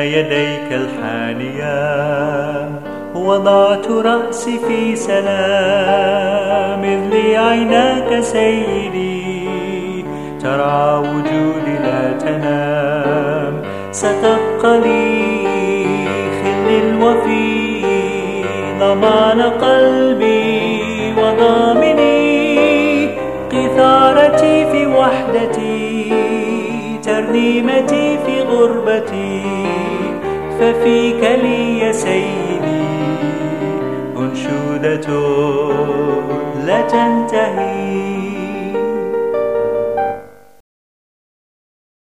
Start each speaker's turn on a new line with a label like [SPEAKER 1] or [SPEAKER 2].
[SPEAKER 1] يديك الحانية وضعت رأسي في سلام، إذ لي عيناك سيدي ترعى وجودي لا تنام. ستبقى لي خلي الوفي ضمان قلبي وضامني، قيثارتي في وحدتي ترنيمتي في غربتي، ففيك لي يا سيدي أنشودة لا تنتهي.